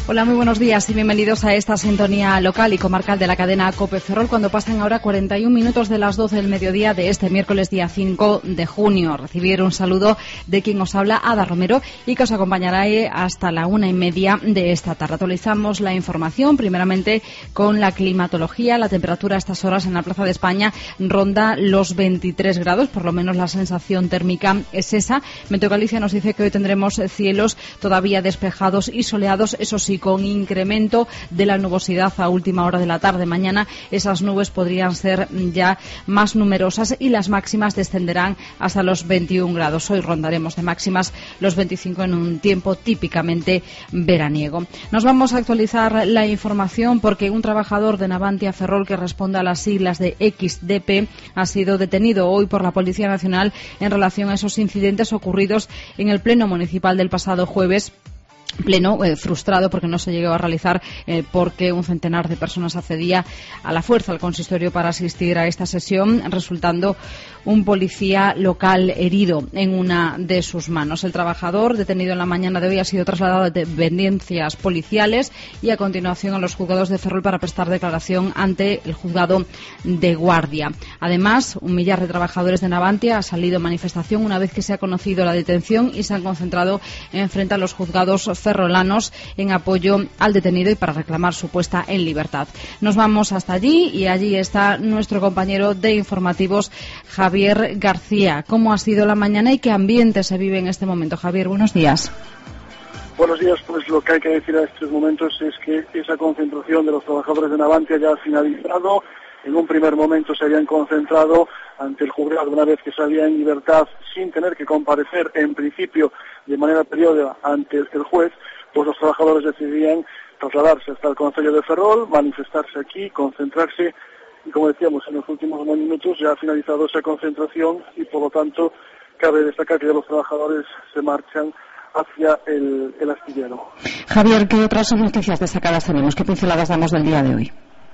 Hola, muy buenos días y bienvenidos a esta sintonía local y comarcal de la cadena COPE Ferrol, cuando pasan ahora 41 minutos de las 12 del mediodía de este miércoles día 5 de junio. Recibir un saludo de quien os habla, Ada Romero, y que os acompañará hasta la 1:30 de esta tarde. Actualizamos la información primeramente con la climatología. La temperatura a estas horas en la Plaza de España ronda los 23 grados, por lo menos la sensación térmica es esa. Meteo Galicia nos dice que hoy tendremos cielos todavía despejados y soleados, eso sí, con incremento de la nubosidad a última hora de la tarde. Mañana esas nubes podrían ser ya más numerosas y las máximas descenderán hasta los 21 grados. Hoy rondaremos de máximas los 25 en un tiempo típicamente veraniego. Nos vamos a actualizar la información porque un trabajador de Navantia Ferrol, que responde a las siglas de XDP, ha sido detenido hoy por la Policía Nacional en relación a esos incidentes ocurridos en el Pleno Municipal del pasado jueves. Pleno frustrado porque no se llegó a realizar porque un centenar de personas accedía a la fuerza al consistorio para asistir a esta sesión, resultando un policía local herido en una de sus manos. El trabajador, detenido en la mañana de hoy, ha sido trasladado a dependencias policiales y a continuación a los juzgados de Ferrol para prestar declaración ante el juzgado de Guardia. Además, un millar de trabajadores de Navantia ha salido en manifestación una vez que se ha conocido la detención y se han concentrado frente a los juzgados ferrolanos en apoyo al detenido y para reclamar su puesta en libertad. Nos vamos hasta allí y allí está nuestro compañero de informativos, Javier García. ¿Cómo ha sido la mañana y qué ambiente se vive en este momento? Javier, buenos días. Buenos días, pues lo que hay que decir a estos momentos es que esa concentración de los trabajadores de Navantia ya ha finalizado. En un primer momento se habían concentrado ante el juzgado una vez que salía en libertad sin tener que comparecer en principio de manera periódica ante el juez, pues los trabajadores decidían trasladarse hasta el concello de Ferrol, manifestarse aquí, concentrarse y, como decíamos, en los últimos minutos ya ha finalizado esa concentración y por lo tanto cabe destacar que ya los trabajadores se marchan hacia el astillero. Javier, ¿qué otras noticias destacadas tenemos? ¿Qué pinceladas damos del día de hoy?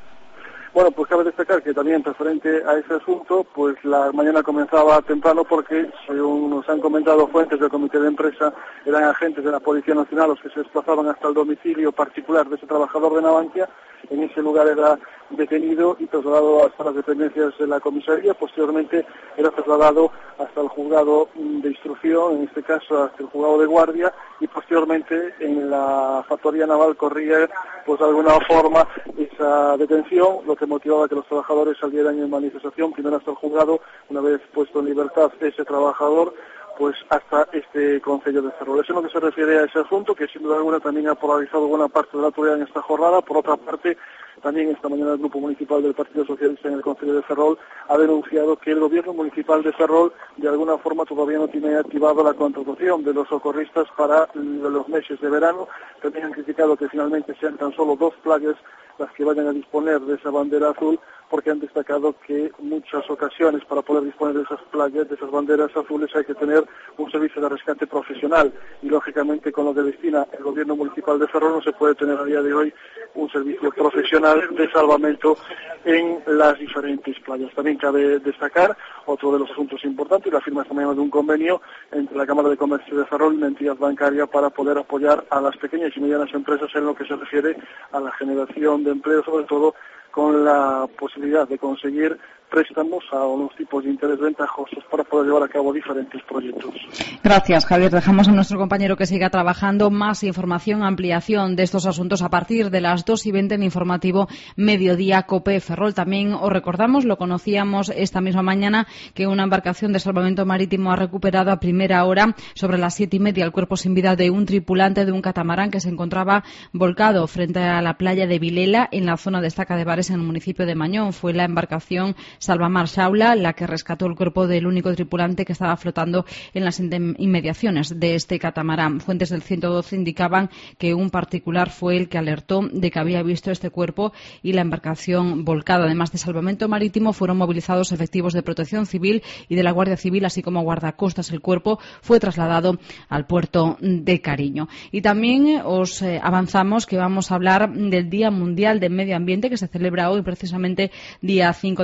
Bueno, pues cabe destacar que también referente a ese asunto, pues la mañana comenzaba temprano porque, según nos han comentado fuentes del comité de empresa, eran agentes de la Policía Nacional los que se desplazaban hasta el domicilio particular de ese trabajador de Navantia. En ese lugar era detenido y trasladado hasta las dependencias de la comisaría. Posteriormente era trasladado hasta el juzgado de instrucción, en este caso hasta el juzgado de Guardia, y posteriormente en la factoría naval corría, pues de alguna forma, esa detención, lo que motivaba que los trabajadores salieran en manifestación, primero hasta el juzgado, una vez puesto en libertad ese trabajador, pues hasta este concello de Ferrol. Eso es lo que se refiere a ese asunto, que sin duda alguna también ha polarizado buena parte de la autoridad en esta jornada. Por otra parte, también esta mañana el Grupo Municipal del Partido Socialista en el concello de Ferrol ha denunciado que el Gobierno Municipal de Ferrol de alguna forma todavía no tiene activado la contratación de los socorristas para los meses de verano. También han criticado que finalmente sean tan solo 2 playas las que vayan a disponer de esa bandera azul, porque han destacado que muchas ocasiones para poder disponer de esas playas, de esas banderas azules, hay que tener un servicio de rescate profesional y lógicamente con lo que destina el Gobierno Municipal de Ferrol no se puede tener a día de hoy un servicio profesional de salvamento en las diferentes playas. También cabe destacar otro de los asuntos importantes, la firma esta mañana de un convenio entre la Cámara de Comercio de Ferrol y la entidad bancaria para poder apoyar a las pequeñas y medianas empresas en lo que se refiere a la generación de empleo, sobre todo con la posibilidad de conseguir préstamos a unos tipos de interés ventajosos para poder llevar a cabo diferentes proyectos. Gracias, Javier. Dejamos a nuestro compañero que siga trabajando. Más información, ampliación de estos asuntos a partir de las 2:20 en informativo Mediodía COPE Ferrol. También os recordamos, lo conocíamos esta misma mañana, que una embarcación de salvamento marítimo ha recuperado a primera hora, sobre las 7:30, el cuerpo sin vida de un tripulante de un catamarán que se encontraba volcado frente a la playa de Vilela, en la zona de Estaca de Bares, en el municipio de Mañón. Fue la embarcación Salvamar Shaula la que rescató el cuerpo del único tripulante que estaba flotando en las inmediaciones de este catamarán. Fuentes del 112 indicaban que un particular fue el que alertó de que había visto este cuerpo y la embarcación volcada. Además de salvamento marítimo, fueron movilizados efectivos de Protección Civil y de la Guardia Civil, así como guardacostas. El cuerpo fue trasladado al puerto de Cariño. Y también os avanzamos que vamos a hablar del Día Mundial de Medio Ambiente, que se celebra hoy, precisamente día 5 de junio,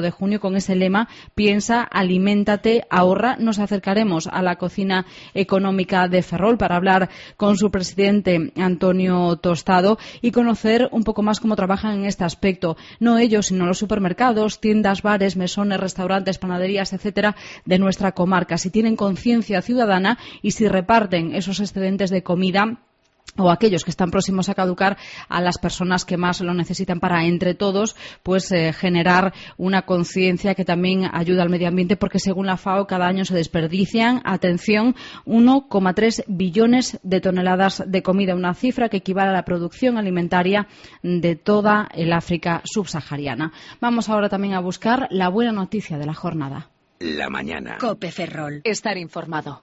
con ese lema: piensa, aliméntate, ahorra. Nos acercaremos a la cocina económica de Ferrol para hablar con su presidente, Antonio Tostado, y conocer un poco más cómo trabajan en este aspecto. No ellos, sino los supermercados, tiendas, bares, mesones, restaurantes, panaderías, etcétera, de nuestra comarca. Si tienen conciencia ciudadana y si reparten esos excedentes de comida o aquellos que están próximos a caducar a las personas que más lo necesitan, para entre todos pues generar una conciencia que también ayuda al medio ambiente, porque según la FAO cada año se desperdician, atención, 1,3 billones de toneladas de comida, una cifra que equivale a la producción alimentaria de toda el África subsahariana. Vamos ahora también a buscar la buena noticia de la jornada. La mañana. COPE Ferrol. Estar informado.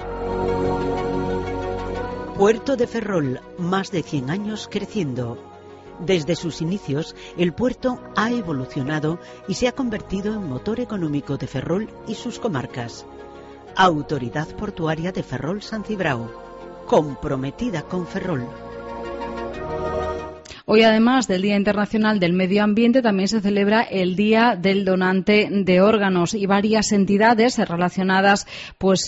Puerto de Ferrol, más de 100 años creciendo. Desde sus inicios, el puerto ha evolucionado y se ha convertido en motor económico de Ferrol y sus comarcas. Autoridad Portuaria de Ferrol-San Cibrao, comprometida con Ferrol. Hoy, además del Día Internacional del Medio Ambiente, también se celebra el Día del Donante de Órganos, y varias entidades relacionadas pues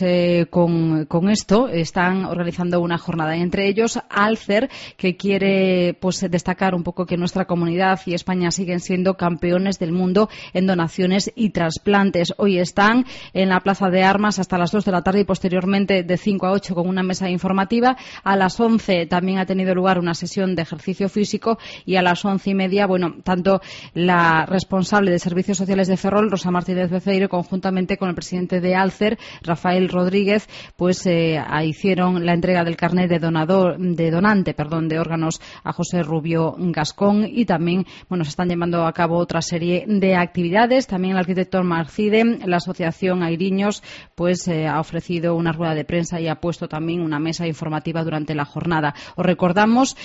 con esto están organizando una jornada. Entre ellos, Alcer, que quiere pues destacar un poco que nuestra comunidad y España siguen siendo campeones del mundo en donaciones y trasplantes. Hoy están en la Plaza de Armas hasta las 2 de la tarde y posteriormente de 5 a 8 con una mesa informativa. A las 11 también ha tenido lugar una sesión de ejercicio físico, y a las 11:30, bueno, tanto la responsable de Servicios Sociales de Ferrol, Rosa Martínez Beceiro, conjuntamente con el presidente de Alcer, Rafael Rodríguez, pues hicieron la entrega del carnet de donante de órganos a José Rubio Gascón, y también, bueno, se están llevando a cabo otra serie de actividades. También el arquitecto Marcide, la asociación Airiños, pues ha ofrecido una rueda de prensa y ha puesto también una mesa informativa durante la jornada. Os recordamos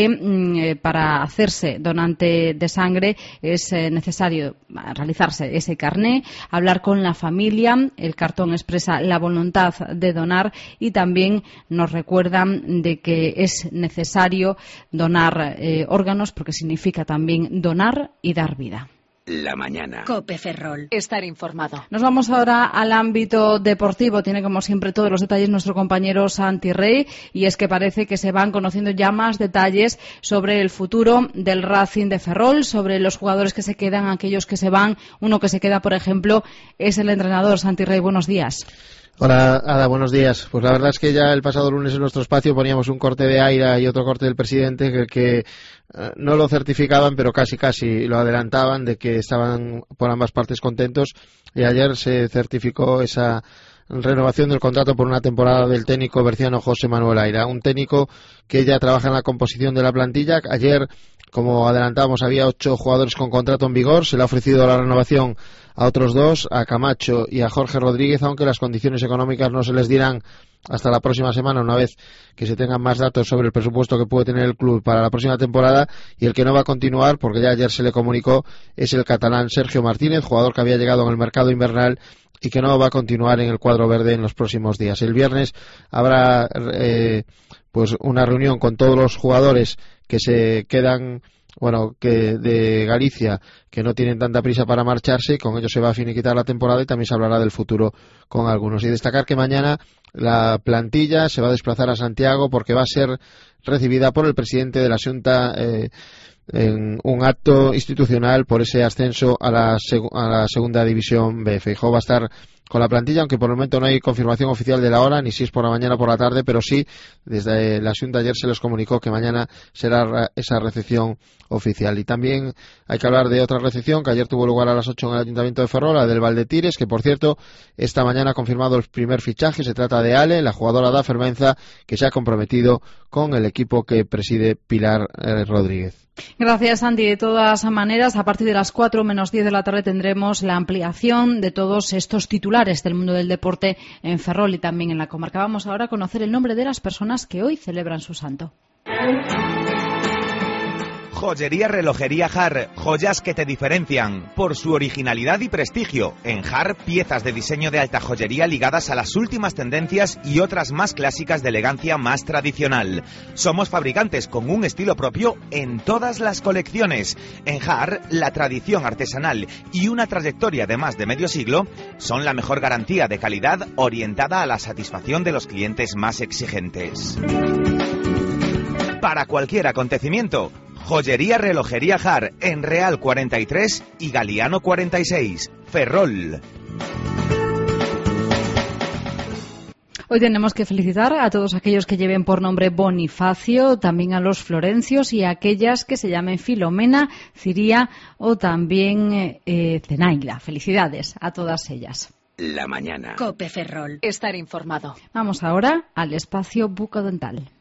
que para hacerse donante de sangre es necesario realizarse ese carné, hablar con la familia. El cartón expresa la voluntad de donar, y también nos recuerdan de que es necesario donar órganos, porque significa también donar y dar vida. La mañana. COPE Ferrol. Estar informado. Nos vamos ahora al ámbito deportivo. Tiene, como siempre, todos los detalles nuestro compañero Santi Rey, y es que parece que se van conociendo ya más detalles sobre el futuro del Racing de Ferrol, sobre los jugadores que se quedan, aquellos que se van. Uno que se queda, por ejemplo, es el entrenador. Santi Rey, buenos días. Hola, Ada, buenos días. Pues la verdad es que ya el pasado lunes en nuestro espacio poníamos un corte de Aira y otro corte del presidente que no lo certificaban, pero casi lo adelantaban, de que estaban por ambas partes contentos, y ayer se certificó esa renovación del contrato por una temporada del técnico berciano José Manuel Aira, un técnico que ya trabaja en la composición de la plantilla. Ayer, como adelantábamos, había 8 jugadores con contrato en vigor. Se le ha ofrecido la renovación a otros 2, a Camacho y a Jorge Rodríguez, aunque las condiciones económicas no se les dirán hasta la próxima semana, una vez que se tengan más datos sobre el presupuesto que puede tener el club para la próxima temporada. Y el que no va a continuar, porque ya ayer se le comunicó, es el catalán Sergio Martínez, jugador que había llegado en el mercado invernal y que no va a continuar en el cuadro verde en los próximos días. El viernes habrá pues una reunión con todos los jugadores que se quedan, que de Galicia, que no tienen tanta prisa para marcharse, y con ellos se va a finiquitar la temporada, y también se hablará del futuro con algunos. Y destacar que mañana la plantilla se va a desplazar a Santiago, porque va a ser recibida por el presidente de la Xunta en un acto institucional por ese ascenso a la segunda división B. Feijóo va a estar con la plantilla, aunque por el momento no hay confirmación oficial de la hora, ni si es por la mañana o por la tarde, pero sí, desde la Xunta ayer se les comunicó que mañana será esa recepción oficial. Y también hay que hablar de otra recepción que ayer tuvo lugar a las 8 en el Ayuntamiento de Ferrol, la del Valdetires, que por cierto esta mañana ha confirmado el primer fichaje. Se trata de Ale, la jugadora da Fervenza, que se ha comprometido con el equipo que preside Pilar Rodríguez. Gracias, Andy. De todas maneras, a partir de las 4 menos 10 de la tarde tendremos la ampliación de todos estos titulares del mundo del deporte en Ferrol y también en la comarca. Vamos ahora a conocer el nombre de las personas que hoy celebran su santo. Joyería Relojería Har, joyas que te diferencian por su originalidad y prestigio. En Har, piezas de diseño de alta joyería ligadas a las últimas tendencias y otras más clásicas de elegancia más tradicional. Somos fabricantes con un estilo propio en todas las colecciones. En Har, la tradición artesanal y una trayectoria de más de medio siglo son la mejor garantía de calidad orientada a la satisfacción de los clientes más exigentes. Para cualquier acontecimiento, Joyería Relojería Har, en Real 43 y Galiano 46, Ferrol. Hoy tenemos que felicitar a todos aquellos que lleven por nombre Bonifacio, también a los florencios y a aquellas que se llamen Filomena, Ciría o también Zenaida. Felicidades a todas ellas. La mañana. COPE Ferrol. Estar informado. Vamos ahora al espacio bucodental.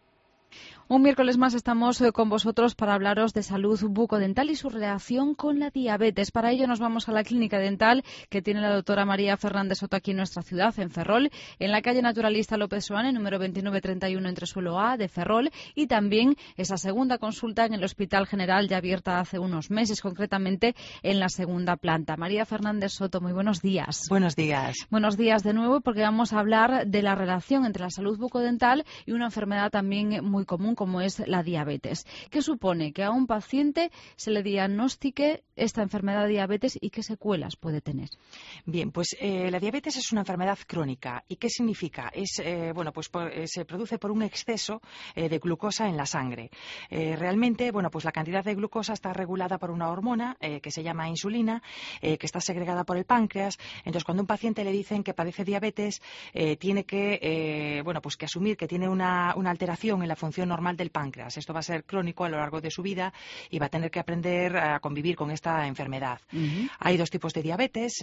Un miércoles más estamos con vosotros para hablaros de salud bucodental y su relación con la diabetes. Para ello nos vamos a la clínica dental que tiene la doctora María Fernández Soto aquí en nuestra ciudad, en Ferrol, en la calle Naturalista López Soane, número 2931, entresuelo A de Ferrol, y también esa segunda consulta en el Hospital General, ya abierta hace unos meses, concretamente en la segunda planta. María Fernández Soto, muy buenos días. Buenos días. Buenos días de nuevo, porque vamos a hablar de la relación entre la salud bucodental y una enfermedad también muy común como es la diabetes. ¿Qué supone que a un paciente se le diagnostique esta enfermedad de diabetes y qué secuelas puede tener? Bien, pues la diabetes es una enfermedad crónica. ¿Y qué significa? Se produce por un exceso de glucosa en la sangre. Realmente, pues la cantidad de glucosa está regulada por una hormona que se llama insulina, que está segregada por el páncreas. Entonces, cuando a un paciente le dicen que padece diabetes, tiene que asumir que tiene una alteración en la función normal del páncreas. Esto va a ser crónico a lo largo de su vida y va a tener que aprender a convivir con esta enfermedad. Hay dos tipos de diabetes.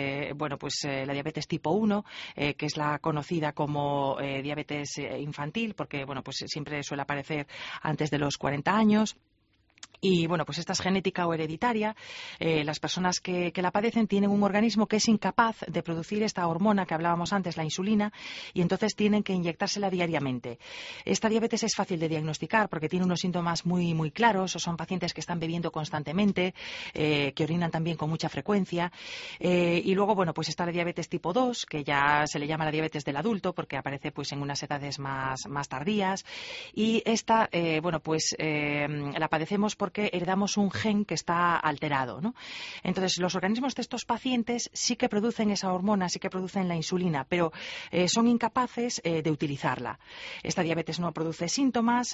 La diabetes tipo 1, que es la conocida como diabetes infantil, porque siempre suele aparecer antes de los 40 años. Y esta es genética o hereditaria. Las personas que la padecen tienen un organismo que es incapaz de producir esta hormona que hablábamos antes, la insulina, y entonces tienen que inyectársela diariamente. Esta diabetes es fácil de diagnosticar porque tiene unos síntomas muy, muy claros. Son pacientes que están bebiendo constantemente, que orinan también con mucha frecuencia. Y luego, está la diabetes tipo 2, que ya se le llama la diabetes del adulto porque aparece en unas edades más tardías. Y esta, la padecemos porque heredamos un gen que está alterado, ¿no? Entonces, los organismos de estos pacientes sí que producen esa hormona, sí que producen la insulina, pero son incapaces de utilizarla. Esta diabetes no produce síntomas,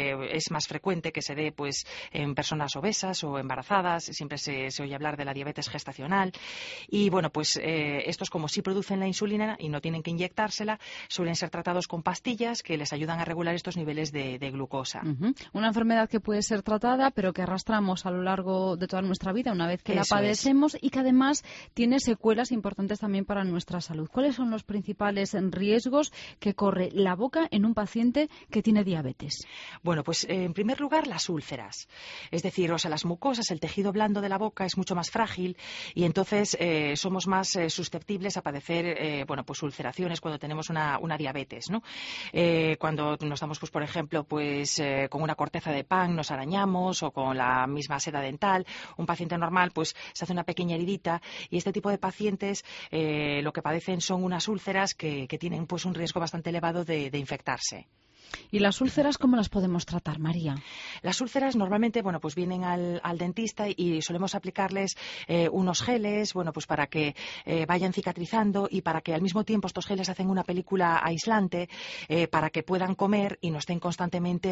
es más frecuente que se dé en personas obesas o embarazadas. Siempre se oye hablar de la diabetes gestacional. Y estos, como sí producen la insulina y no tienen que inyectársela, suelen ser tratados con pastillas que les ayudan a regular estos niveles de glucosa. Una enfermedad que puede ser tratada, pero que arrastramos a lo largo de toda nuestra vida una vez que la padecemos y que además tiene secuelas importantes también para nuestra salud. ¿Cuáles son los principales riesgos que corre la boca en un paciente que tiene diabetes? Bueno, en primer lugar, las úlceras. Es decir, las mucosas, el tejido blando de la boca es mucho más frágil y entonces somos más susceptibles a padecer ulceraciones cuando tenemos una diabetes, ¿no? Cuando nos damos, por ejemplo, con una corteza de pan nos arañamos o con la misma seda dental, un paciente normal se hace una pequeña heridita y este tipo de pacientes lo que padecen son unas úlceras que tienen un riesgo bastante elevado de infectarse. ¿Y las úlceras cómo las podemos tratar, María? Las úlceras normalmente vienen al dentista y solemos aplicarles unos geles para que vayan cicatrizando y para que al mismo tiempo estos geles hacen una película aislante para que puedan comer y no estén constantemente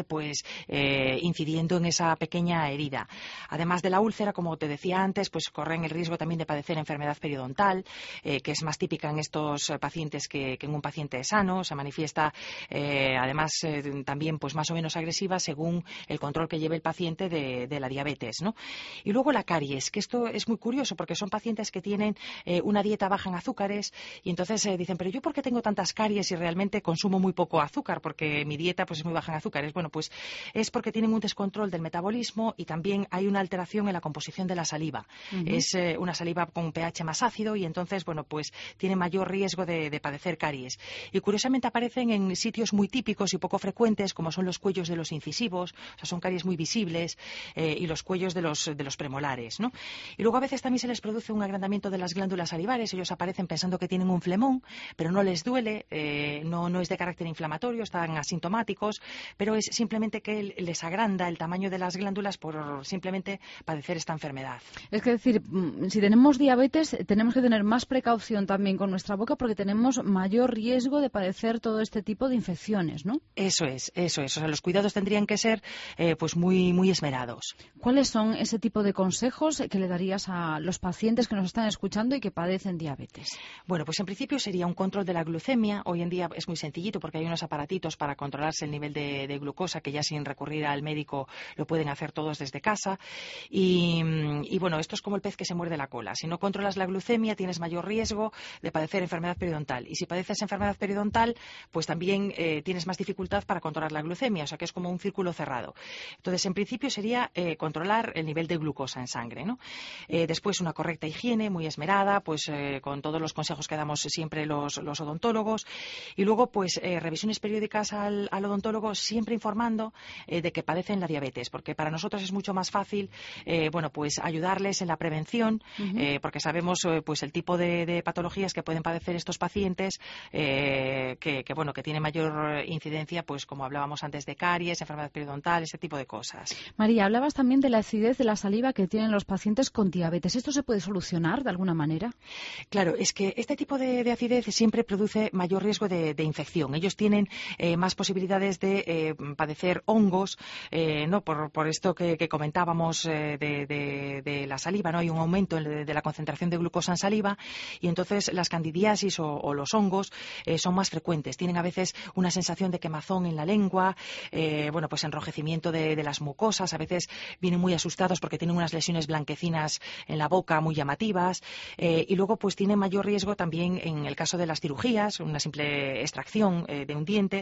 incidiendo en esa pequeña herida. Además de la úlcera, como te decía antes, corren el riesgo también de padecer enfermedad periodontal, que es más típica en estos pacientes que en un paciente sano. Se manifiesta además también más o menos agresiva según el control que lleve el paciente de la diabetes, ¿no? Y luego la caries, que esto es muy curioso porque son pacientes que tienen una dieta baja en azúcares y entonces dicen, pero ¿yo por qué tengo tantas caries y realmente consumo muy poco azúcar? Porque mi dieta es muy baja en azúcares. Bueno, es porque tienen un descontrol del metabolismo y también hay una alteración en la composición de la saliva. Es una saliva con un pH más ácido y entonces, tiene mayor riesgo de padecer caries. Y curiosamente aparecen en sitios muy típicos y poco frecuentes, como son los cuellos de los incisivos. Son caries muy visibles y los cuellos de los premolares, ¿no? Y luego a veces también se les produce un agrandamiento de las glándulas salivares. Ellos aparecen pensando que tienen un flemón, pero no les duele, no es de carácter inflamatorio, están asintomáticos, pero es simplemente que les agranda el tamaño de las glándulas por simplemente padecer esta enfermedad. Es que decir, si tenemos diabetes, tenemos que tener más precaución también con nuestra boca porque tenemos mayor riesgo de padecer todo este tipo de infecciones, ¿no? Eso es. O sea, los cuidados tendrían que ser pues muy, muy esmerados. ¿Cuáles son ese tipo de consejos que le darías a los pacientes que nos están escuchando y que padecen diabetes? Bueno, pues en principio sería un control de la glucemia. Hoy en día es muy sencillito porque hay unos aparatitos para controlarse el nivel de glucosa que ya sin recurrir al médico lo pueden hacer todos desde casa. Y bueno, esto es como el pez que se muerde la cola. Si no controlas la glucemia tienes mayor riesgo de padecer enfermedad periodontal. Y si padeces enfermedad periodontal, pues también tienes más dificultad para controlar la glucemia. O sea que es como un círculo cerrado. Entonces, en principio sería controlar el nivel de glucosa en sangre, ¿no? Después una correcta higiene muy esmerada, pues con todos los consejos que damos siempre los odontólogos. Y luego, pues revisiones periódicas al odontólogo, siempre informando de que padecen la diabetes, porque para nosotros es mucho más fácil, bueno, pues ayudarles en la prevención, porque sabemos pues el tipo de patologías que pueden padecer estos pacientes, bueno, que tiene mayor incidencia, pues como hablábamos antes de caries, enfermedad periodontal, ese tipo de cosas. María, hablabas también de la acidez de la saliva que tienen los pacientes con diabetes. ¿Esto se puede solucionar de alguna manera? Claro, es que este tipo de acidez siempre produce mayor riesgo de infección. Ellos tienen más posibilidades de padecer hongos, ¿no? Por esto que comentábamos de la saliva, ¿no? Hay un aumento de la concentración de glucosa en saliva y entonces las candidiasis o los hongos son más frecuentes. Tienen a veces una sensación de quemazón en la lengua, bueno, pues enrojecimiento de las mucosas. A veces vienen muy asustados porque tienen unas lesiones blanquecinas en la boca muy llamativas y luego pues tienen mayor riesgo también en el caso de las cirugías, una simple extracción de un diente,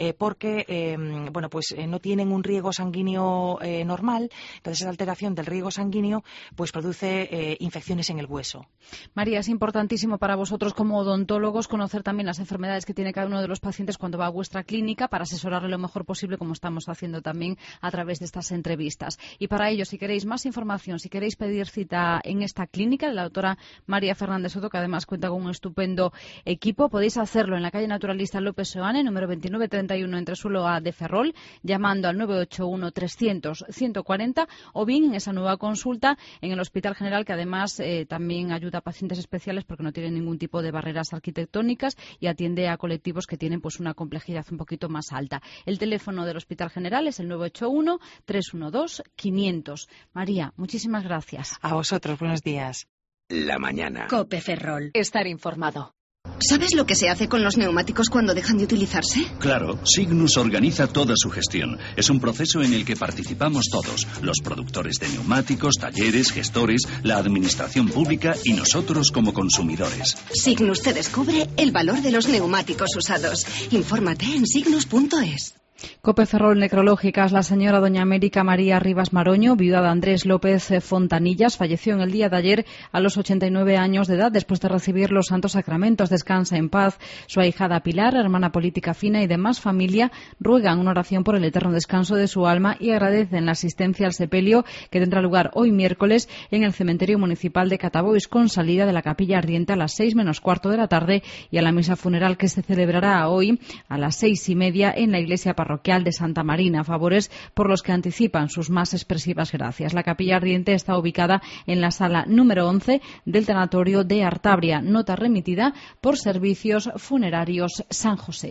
porque bueno, pues no tienen un riego sanguíneo normal. Entonces esa alteración del riego sanguíneo pues produce infecciones en el hueso. María, es importantísimo para vosotros como odontólogos conocer también las enfermedades que tiene cada uno de los pacientes cuando va a vuestra clínica para asesorarle lo mejor posible, como estamos haciendo también a través de estas entrevistas. Y para ello, si queréis más información, si queréis pedir cita en esta clínica de la doctora María Fernández Soto, que además cuenta con un estupendo equipo, podéis hacerlo en la calle Naturalista López Seoane, número 2931, entre suelo A de Ferrol, llamando al 981 300 140 o bien en esa nueva consulta en el Hospital General, que además también ayuda a pacientes especiales porque no tiene ningún tipo de barreras arquitectónicas y atiende a colectivos que tienen pues una complejidad un poquito más alta. El teléfono del Hospital General es el 981 312 500. María, muchísimas gracias. A vosotros, buenos días. La mañana. COPE Ferrol. Estar informado. ¿Sabes lo que se hace con los neumáticos cuando dejan de utilizarse? Claro, Signus organiza toda su gestión. Es un proceso en el que participamos todos, los productores de neumáticos, talleres, gestores, la administración pública y nosotros como consumidores. Signus te descubre el valor de los neumáticos usados. Infórmate en signus.es. COPE Ferrol Necrológicas. La señora doña América María Rivas Maroño, viuda de Andrés López Fontanillas, falleció en el día de ayer a los 89 años de edad después de recibir los santos sacramentos. Descansa en paz. Su ahijada Pilar, hermana política fina y demás familia ruegan una oración por el eterno descanso de su alma y agradecen la asistencia al sepelio que tendrá lugar hoy miércoles en el cementerio municipal de Catabois, con salida de la capilla ardiente a las 6 menos cuarto de la tarde y a la misa funeral que se celebrará hoy a las 6:30 en la iglesia parroquial de Santa Marina, favores por los que anticipan sus más expresivas gracias. La capilla ardiente está ubicada en la sala número 11 del tanatorio de Artabria, nota remitida por Servicios Funerarios San José.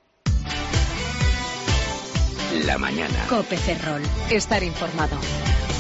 La mañana. COPE Ferrol. Estar informado.